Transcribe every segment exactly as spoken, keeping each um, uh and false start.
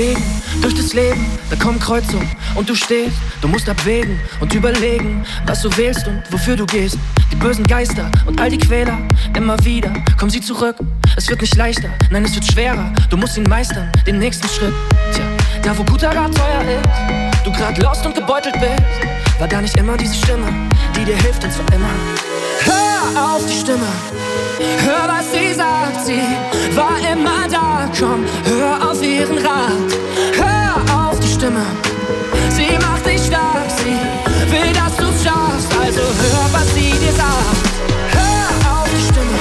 bewegen, durch das Leben, da kommen Kreuzungen und du stehst, du musst abwägen und überlegen, was du wählst und wofür du gehst. Die bösen Geister und all die Quäler, immer wieder kommen sie zurück. Es wird nicht leichter, nein, es wird schwerer, du musst ihn meistern, den nächsten Schritt. Tja, da wo guter Rat teuer ist, du grad lost und gebeutelt bist, war da nicht immer diese Stimme, die dir hilft und zwar immer. Hör auf die Stimme, hör was sie sagt, sie war immer da, komm, hör auf ihren Rat. Hör auf die Stimme, sie macht dich stark, sie will, dass du's schaffst, also hör, was sie dir sagt. Hör auf die Stimme.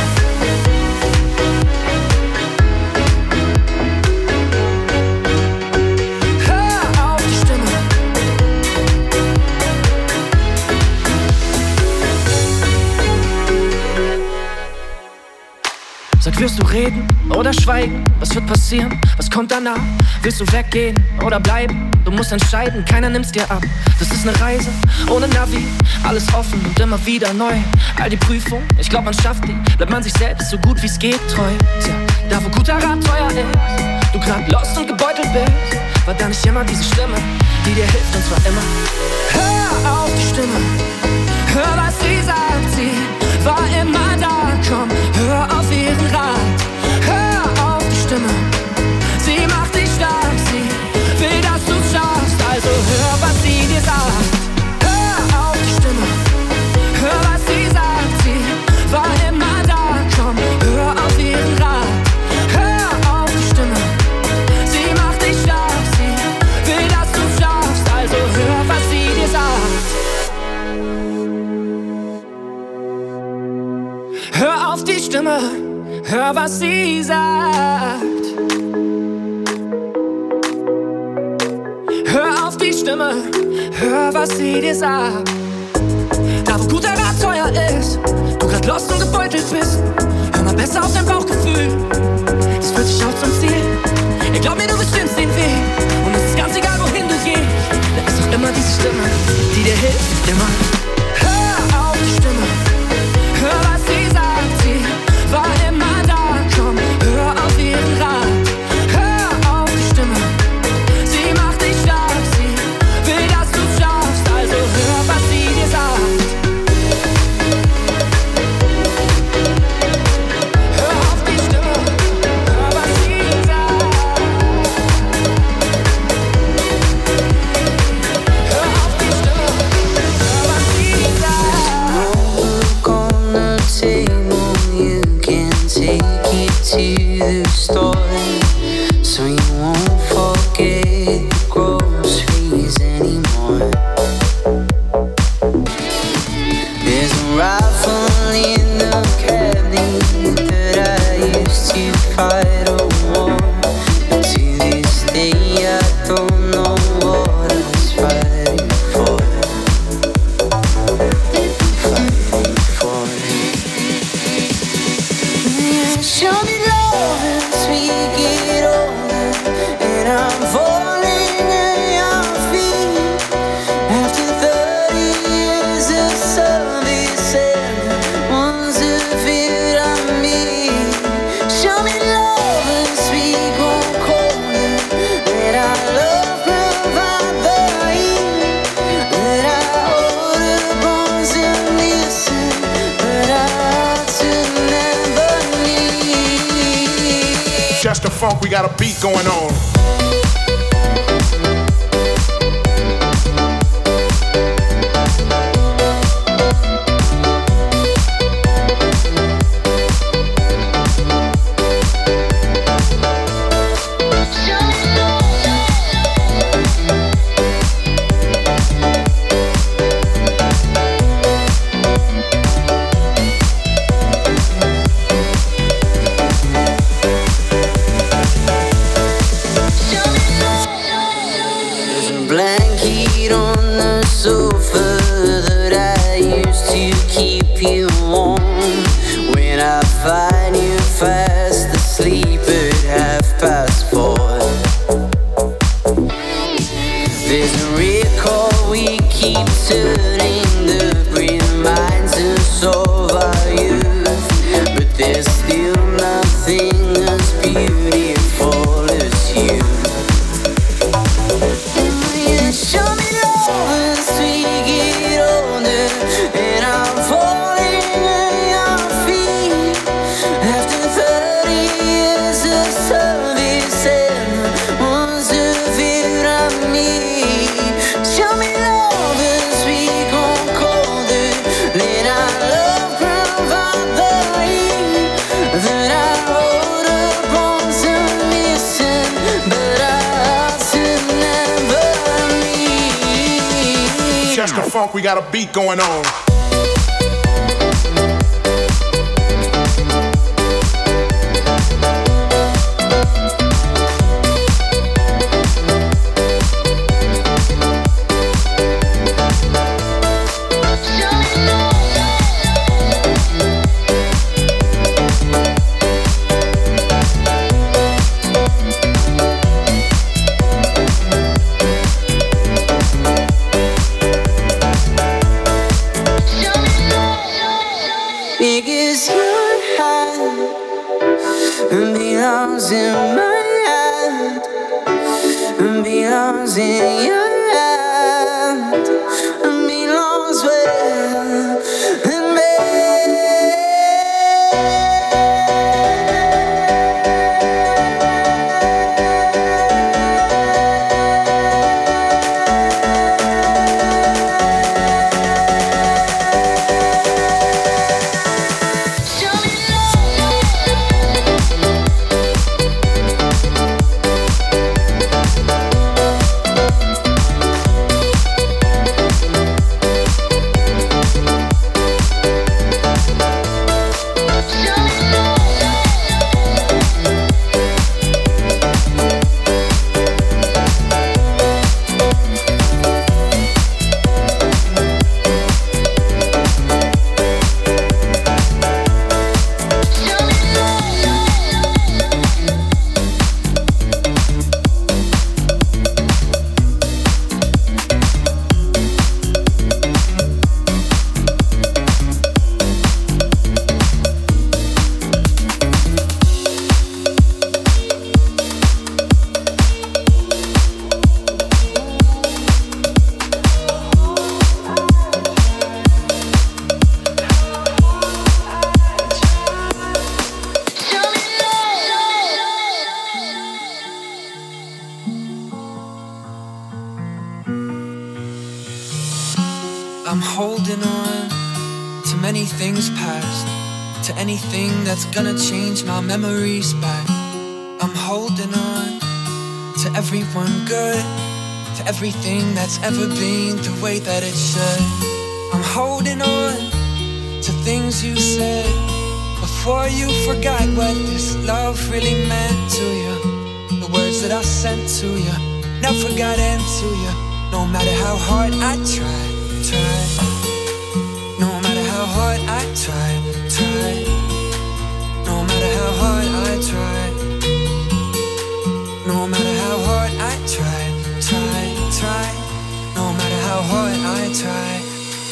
Hör auf die Stimme. Sag, wirst du reden oder schweigen? Was wird passieren? Was kommt danach? Willst du weggehen oder bleiben? Du musst entscheiden, keiner nimmt's dir ab. Das ist eine Reise ohne Navi, alles offen und immer wieder neu. All die Prüfungen, ich glaub man schafft die, bleibt man sich selbst so gut wie's geht treu. Tja, da wo guter Rat teuer ist, du grad lost und gebeutelt bist, war da nicht immer diese Stimme, die dir hilft und zwar immer. Hör auf die Stimme, hör was sie sagt, sie war immer da, komm, hör auf ihren Rat. Hör auf die Stimme, sie macht dich stark, sie will, dass du's schaffst, also hör, was sie dir sagt. Hör auf die Stimme, hör, was sie sagt, sie war immer da, komm, hör auf ihren Rat. Hör auf die Stimme, sie macht dich stark, sie will, dass du's schaffst, also hör, was sie dir sagt. Hör auf die Stimme, hör, was sie sagt. Hör auf die Stimme, hör, was sie dir sagt. Da wo guter Rat teuer ist, du grad lost und gebeutelt bist, hör mal besser auf dein Bauchgefühl, das führt dich auch zum Ziel. Ey, glaub mir, du bestimmst den Weg und es ist ganz egal, wohin du gehst, da ist doch immer diese Stimme, die dir hilft, immer. Hör auf die Stimme, hör, was sie sagt, sie war immer da, komm, hör auf ihren Rat. Hör auf die Stimme, sie macht dich stark, sie will, dass du's schaffst, also hör, was sie dir sagt. Hör auf die Stimme, hör, was sie sagt. Hör auf die Stimme, hör, was sie sagt. Look on the table, you can take it to the store, so you won't forget the groceries anymore. There's a rifle in the cabinet that I used to fight a war, but to this day I don't know what I was fighting for. Fighting for. Show me love as we get older, and I'm falling at your feet. After thirty years of service, everyone's a bit on me. Show me love as we grow colder, let our love provide the heat. Let our older bones and listen, but our hearts will never need. Just the funk, we got a beat going on. Blanket on the sofa that I used to keep you warm. When I find you fast asleep at half past four, there's a record we keep turning the reminders of our youth, but there's still nothing as beautiful as you. the funk, we got a beat going on. Because your hand belongs in my hand, belongs in your hand, belongs with me. I'm holding on to many things past, to anything that's gonna change my memories back. I'm holding on to everyone good, to everything that's ever been the way that it should. I'm holding on to things you said before you forgot what this love really meant to you. The words that I sent to you never got into you. No matter how hard I tried, tried. No matter how hard I tried, tried. No matter how hard I tried. No matter how hard I tried, tried, tried. No matter how hard I tried.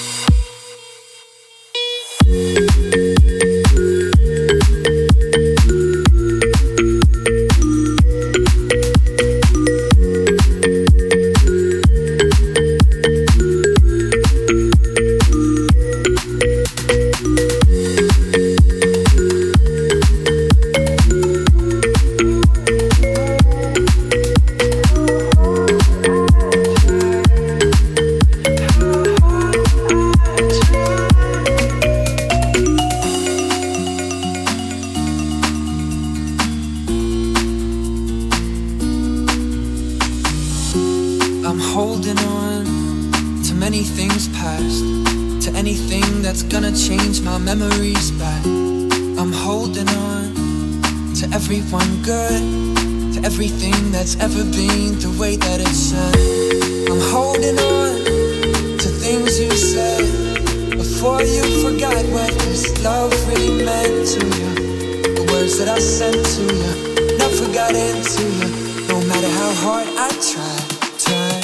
I'm holding on to many things past, to anything that's gonna change my memories back. I'm holding on to everyone good, to everything that's ever been the way that it should. I'm holding on to things you said before you forgot what this love really meant to you. The words that I sent to you never got into you. No matter how hard I tried, tried.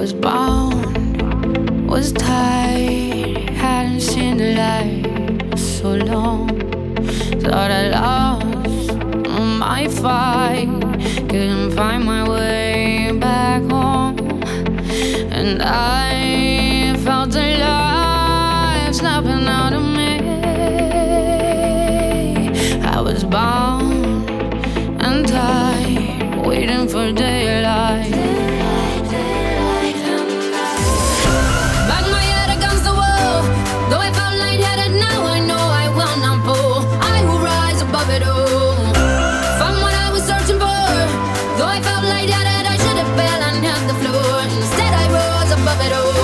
was bound, was tied, hadn't seen the light for so long. Thought I lost my fight, couldn't find my way back home, and I felt the life snapping out of me. I was bound and tied, waiting for daylight. Bang my head against the wall, though I felt lightheaded, now I know I will not fall. I will rise above it all. Found what I was searching for, though I felt lightheaded, I should have fell and hit the floor. Instead I rose above it all.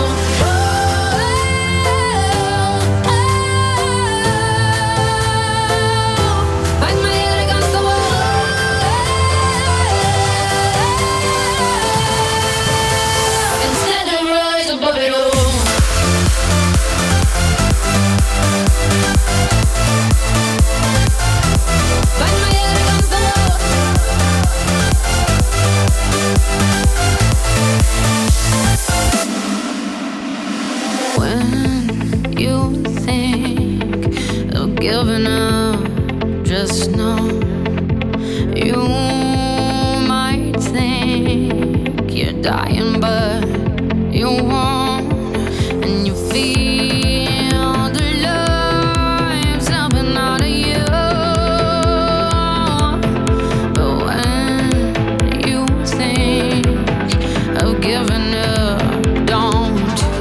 Giving up, just know you might think you're dying, but you won't, and you feel the life snapping out of you. But when you think of giving up, don't.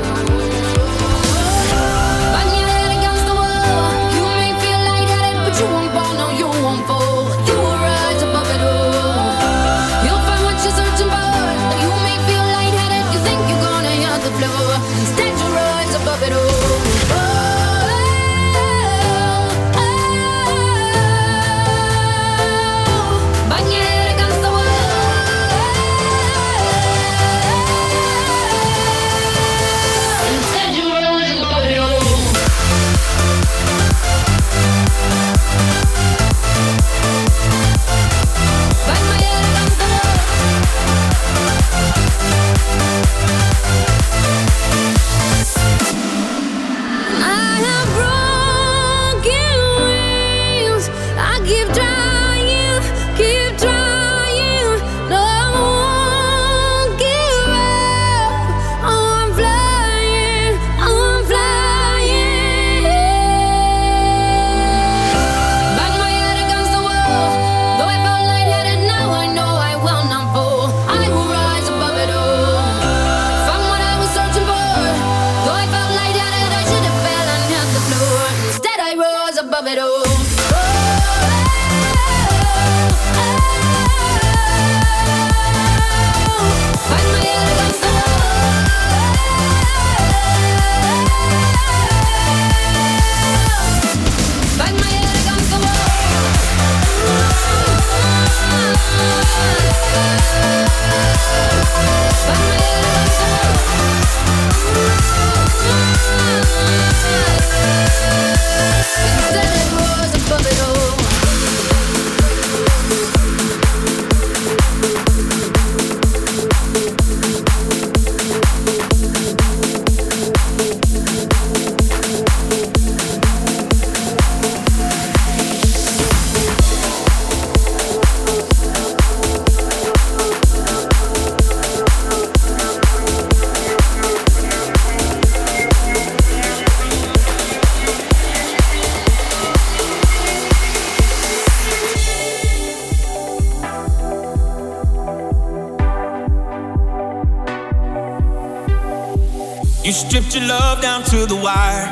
You stripped your love down to the wire,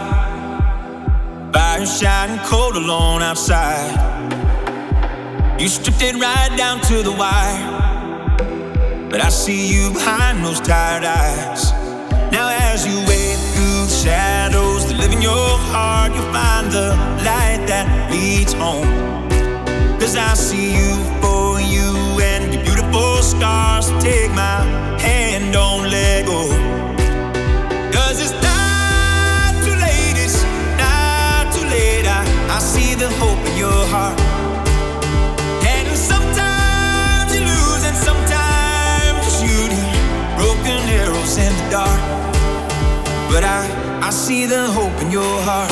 fire shining cold alone outside. You stripped it right down to the wire, but I see you behind those tired eyes. Now as you wade through the shadows that live in your heart, you'll find the light that leads home. Cause I see you for you and your beautiful scars. So take my hand, don't let go. Cause it's not too late, it's not too late. I, I see the hope in your heart. And sometimes you lose and sometimes you shoot broken arrows in the see the hope in your heart.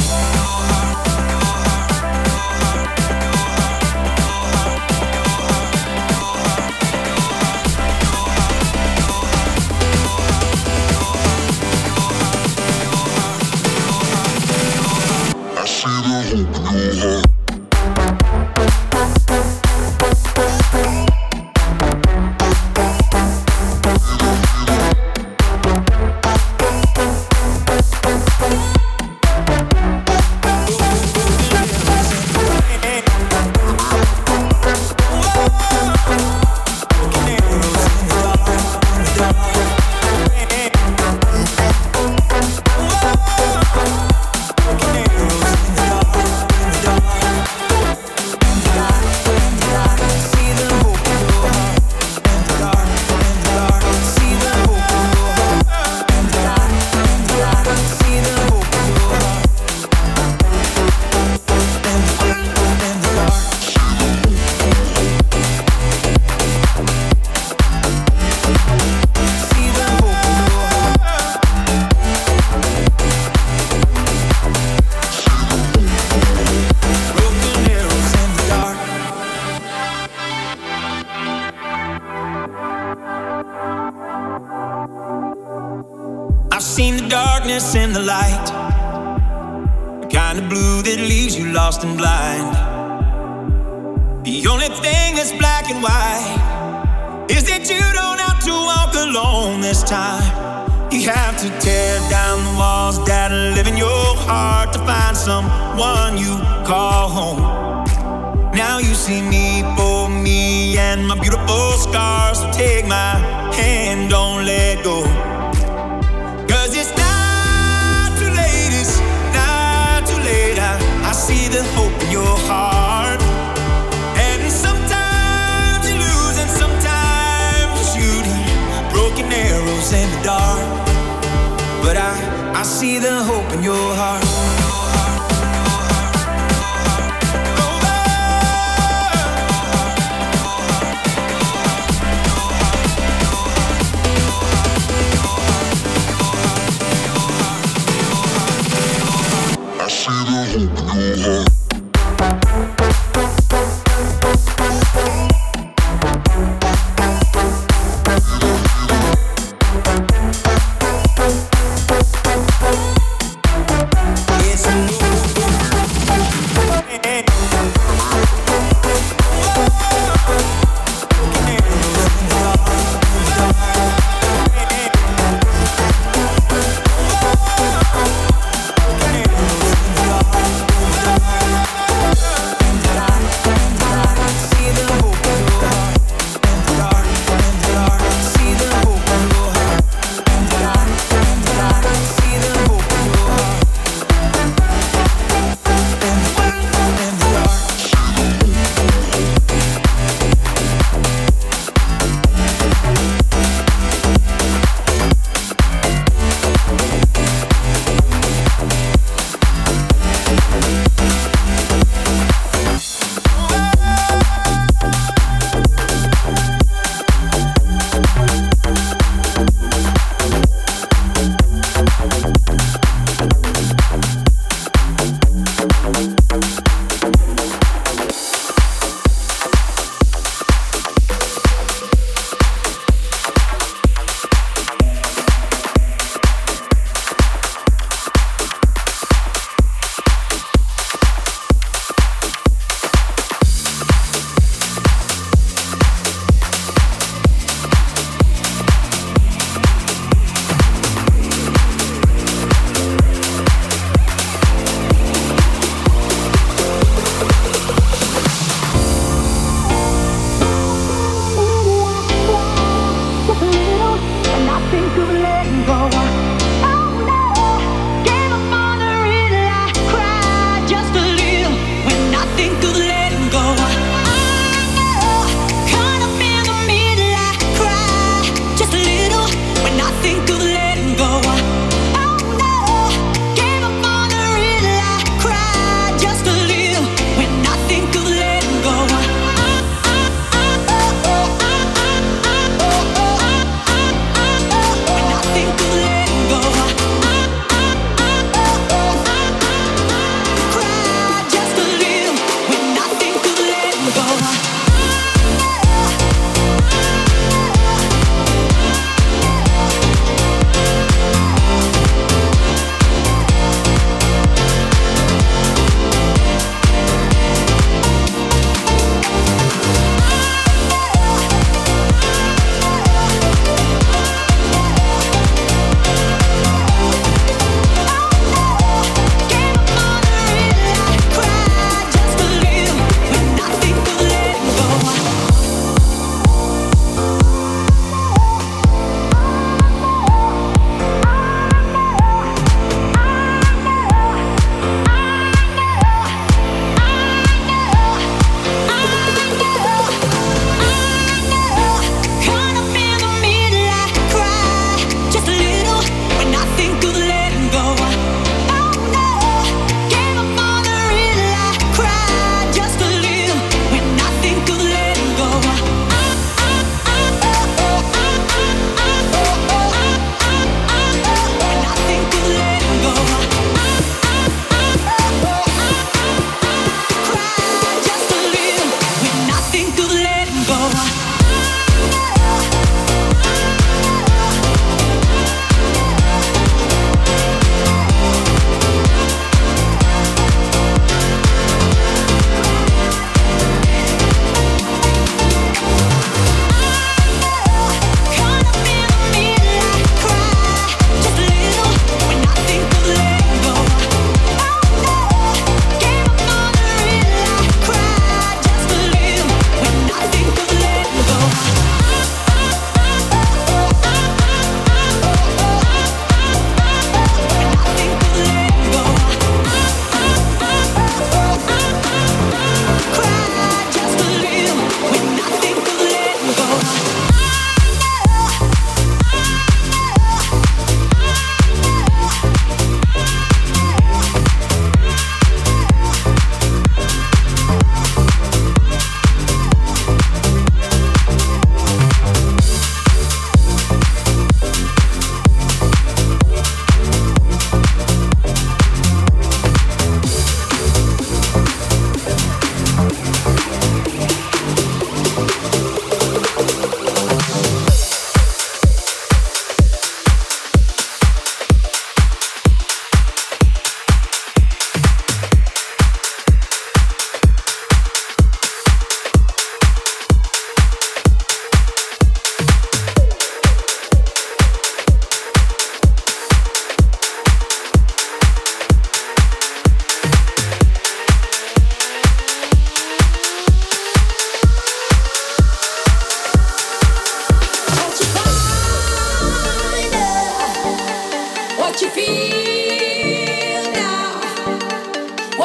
I see the hope in your heart. And the light, the kind of blue that leaves you lost and blind. The only thing that's black and white is that you don't have to walk alone this time. You have to tear down the walls that live in your heart to find someone you call home. Now you see me for me and my beautiful scars. So take my hand, don't let go. Cause it's not I see the hope in your heart. And sometimes you lose and sometimes you shoot broken arrows in the dark. But I, I see the hope in your heart. I see the hope in your heart.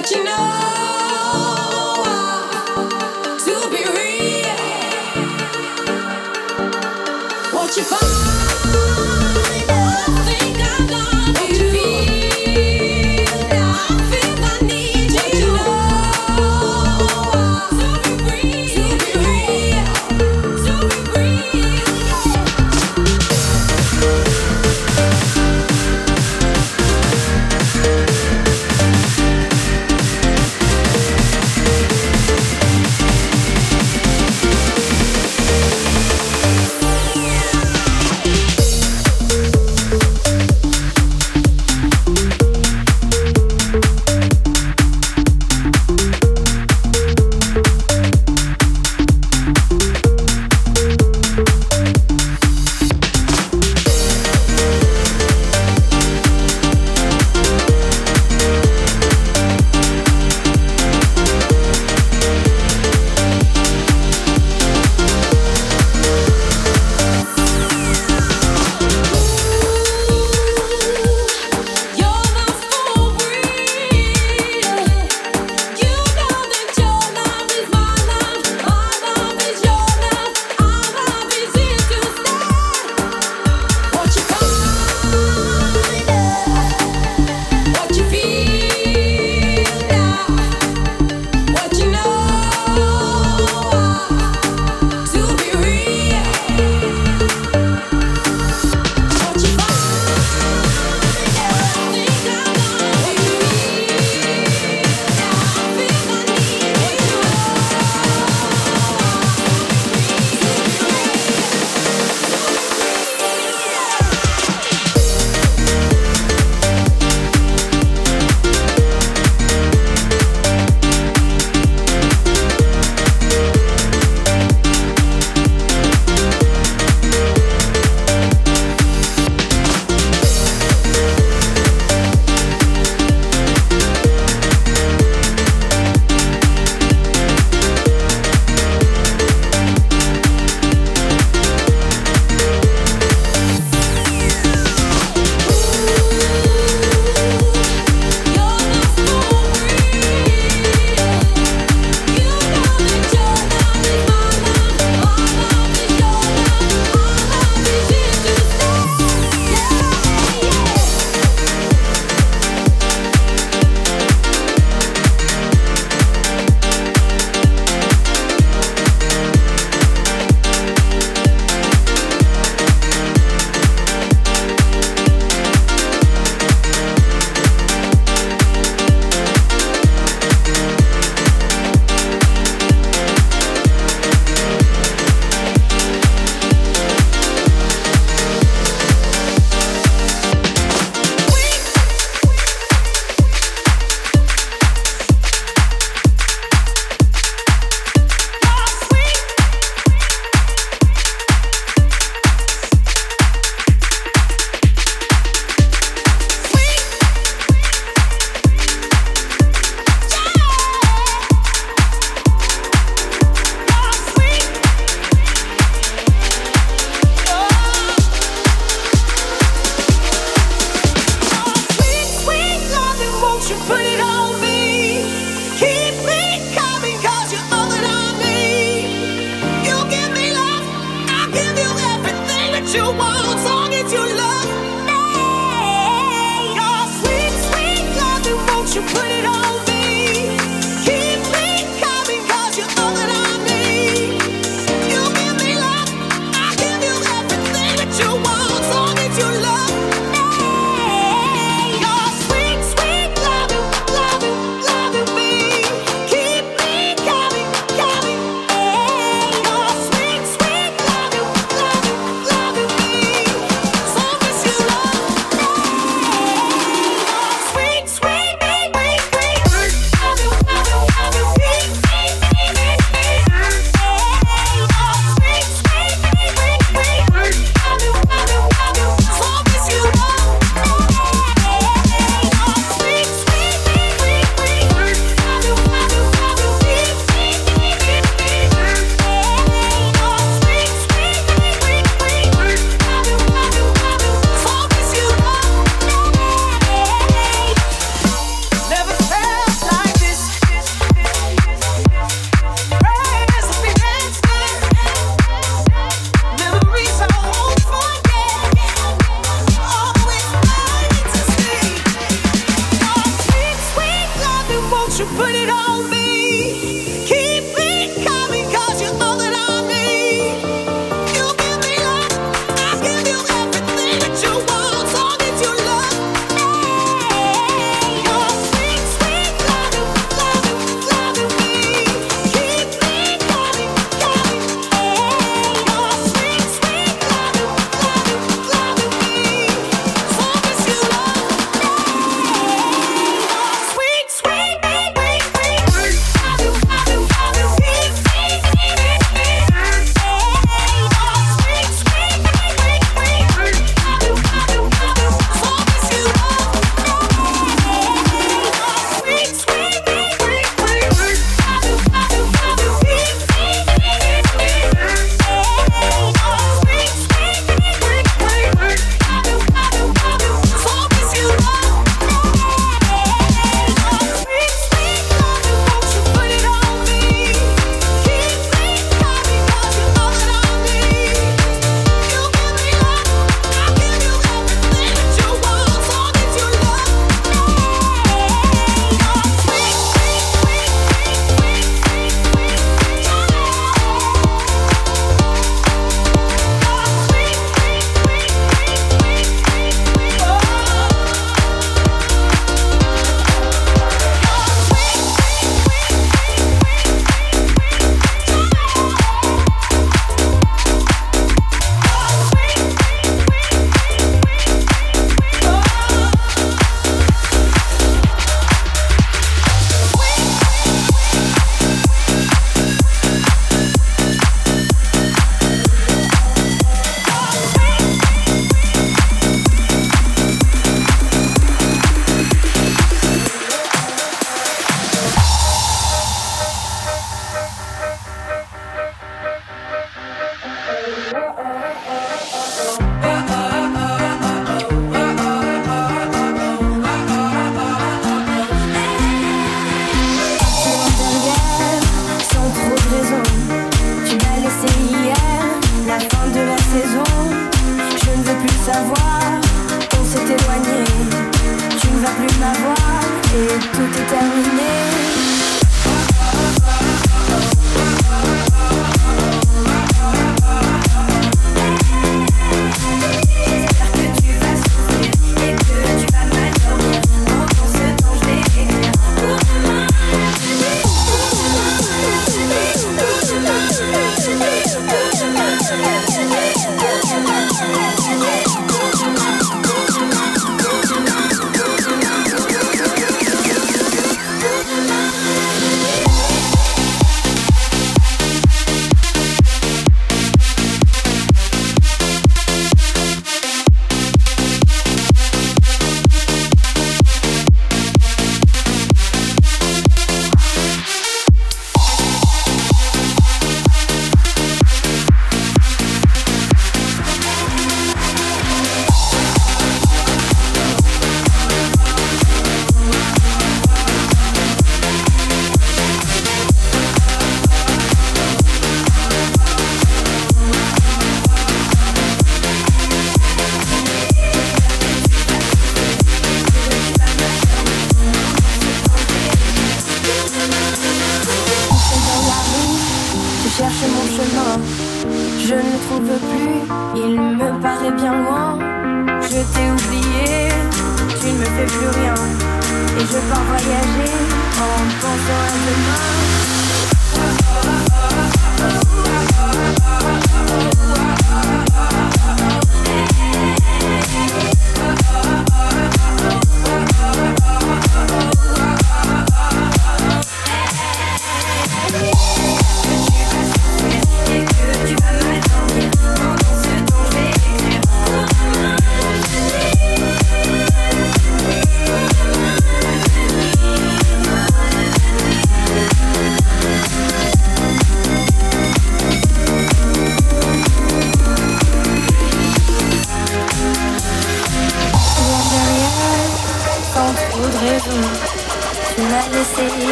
Keep me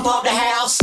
Pump up the house.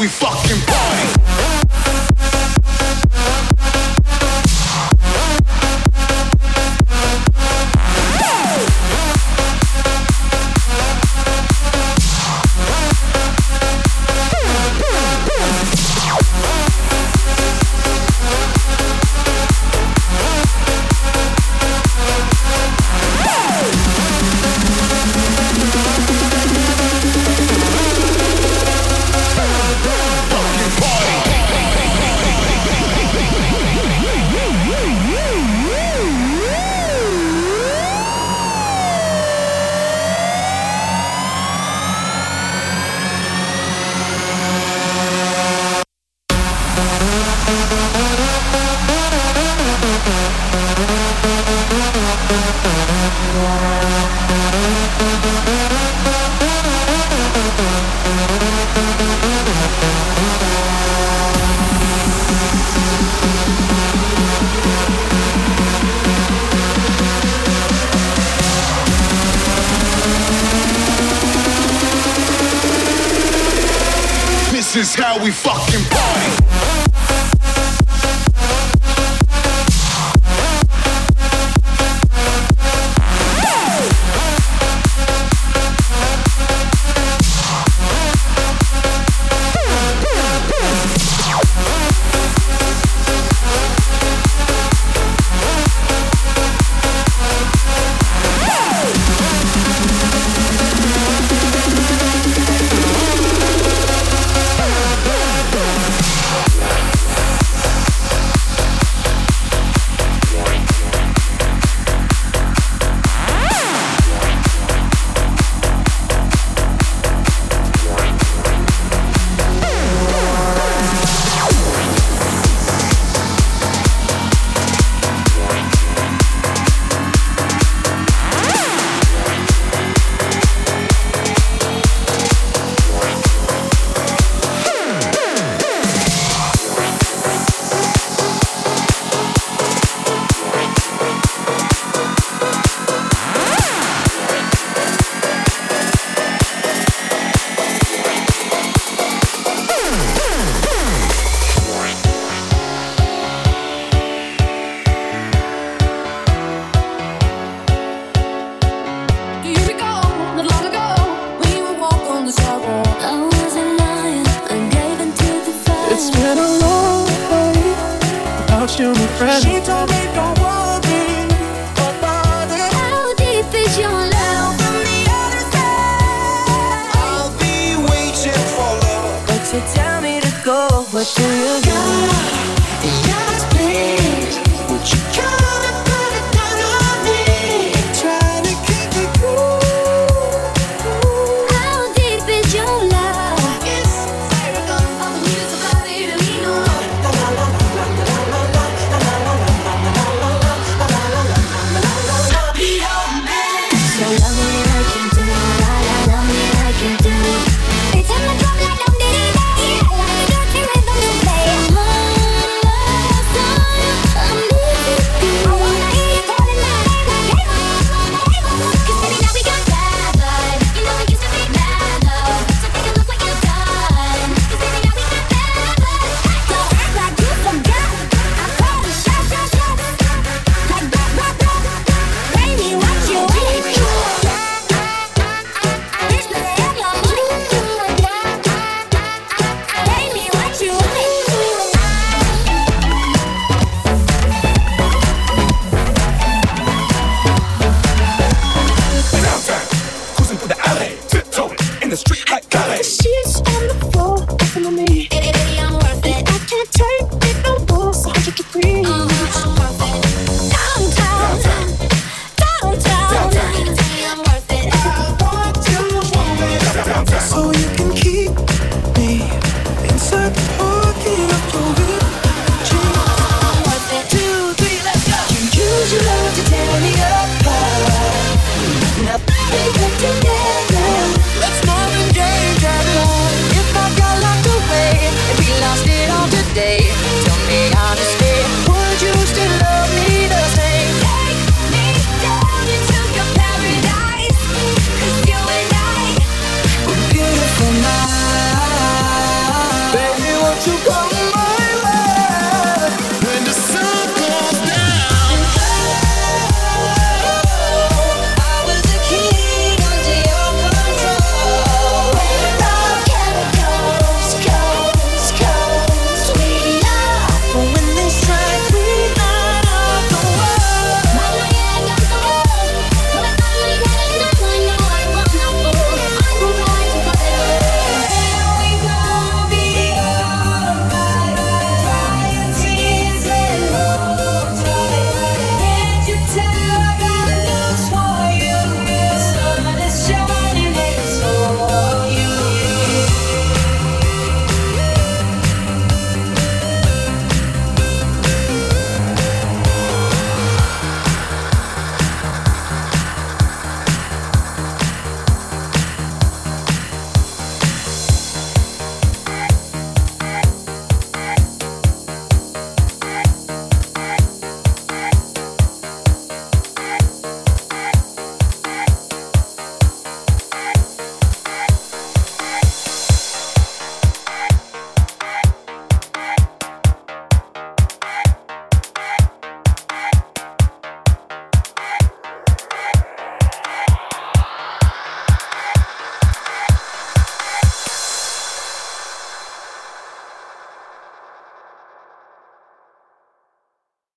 we fucking party. This is how we fucking party. Use your love to